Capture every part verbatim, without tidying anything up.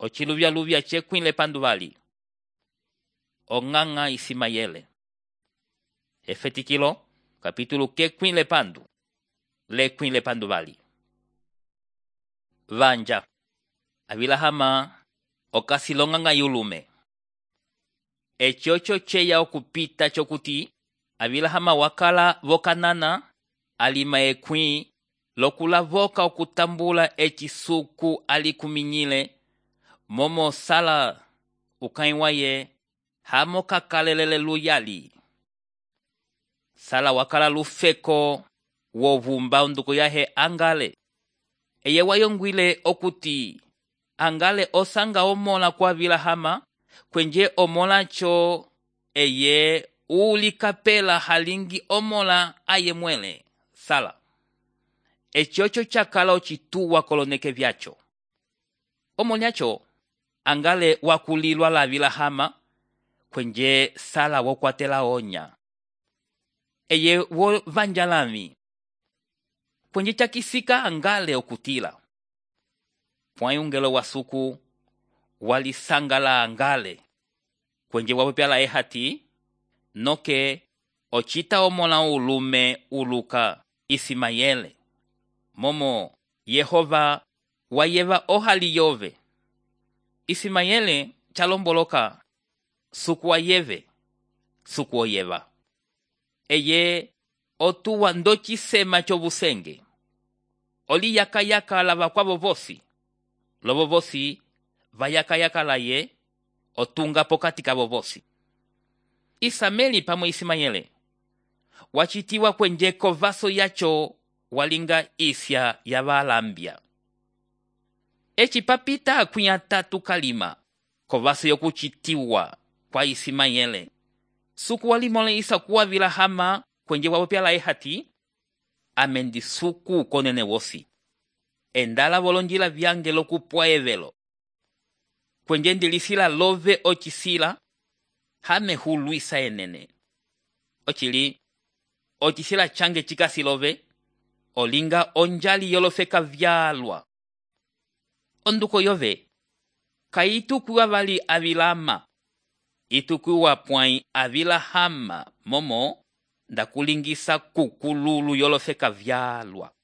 ochiluvya luvya chekwile pandu vali. Onganga Isimayele. Efetikilo, kapitulu kekwile pandu. Lekwile pandu vali. Vanja. Avilahama okasilonganga yulume. Echocho cheya okupita chokuti. Avilahama wakala vokanana. Alima ekwi. Lokula voka okutambula echisuku alikuminyile. Momo sala ukaiwaye. Hamo kakalelele luyali. Sala wakala lufeko. Wovumba unduko yahe angale. Eye wayongwile okuti. Angale osanga omola kwa Vilahama. Kwenje omola cho. Eye ulikapela halingi omola aye mwele. Sala. Echocho chakala ochituwa koloneke vyacho. Omonyacho. Angale wakulilwa la Vilahama. Kwenje sala wokwatela onya. Eye wo vanjalami. Kwenye chakisika angale okutila. Pwayungelo wasuku. Walisangala angale. Kwenye wapela ehati. Noke. Ochita omola ulume uluka Isimayele. Momo Yehova wayeva ohali yove. Isimayele chalomboloka. Suku wayeve. Suku oyeva. Eye otuwa ndochi sema chobusenge. Oli yaka yaka lava kwa bobosi. Lobobosi vayaka yaka la ye. Otunga pokatika bobosi. Isameli pamo Isimayele. Wachitiwa kwenye kovaso yacho. Walinga isya ya valambia. Echi papita kunya tatu kalima. Kovaso yokuchitiwa kwa Isimayele. Suku walimole isa kuwa Vilahama. Kwenye wapela ehati. Amendi suku konene wosi. Endala volonjila vyange lokupwa evelo. Kwenye ndilisila love ochisila. Hame huluisa enene. Ochili. Ochisila change chikasi love. Olinga onjali yolofeka vyalwa. Onduko yove. Kaitukuwa vali Avilama. Itukuwa pwai Avilahama. Momo. Ndakulingisa kukululu yolofeka vyalwa.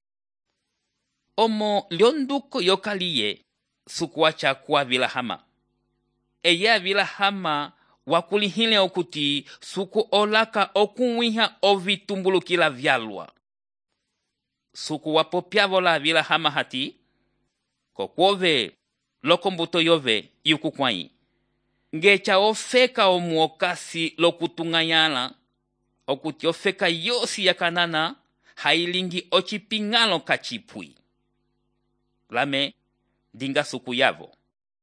Omo lionduko yokaliye. Sukuacha kwa Vilahama. Eye Vilahama. Wakulihile okuti. Suku olaka okuwiha ovitumbulukila vyalwa. Suku wapopyavola Vilahama hati. Kokwove. Lokombuto yove. Yukukwai. Ngecha ofeka omuokasi lokutungayala. Okuti ofeka yosi ya kanana. Hailingi ochipingalo kachipui. Lame. Dinga suku yavo.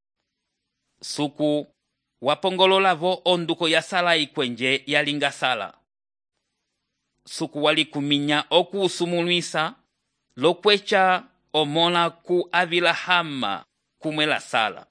Suku. Wapongolola vo onduko ya sala ikwenje ya linga sala. Suku wali kuminya oku usumuluisa. Lokwecha omola ku Avilahama kumela sala.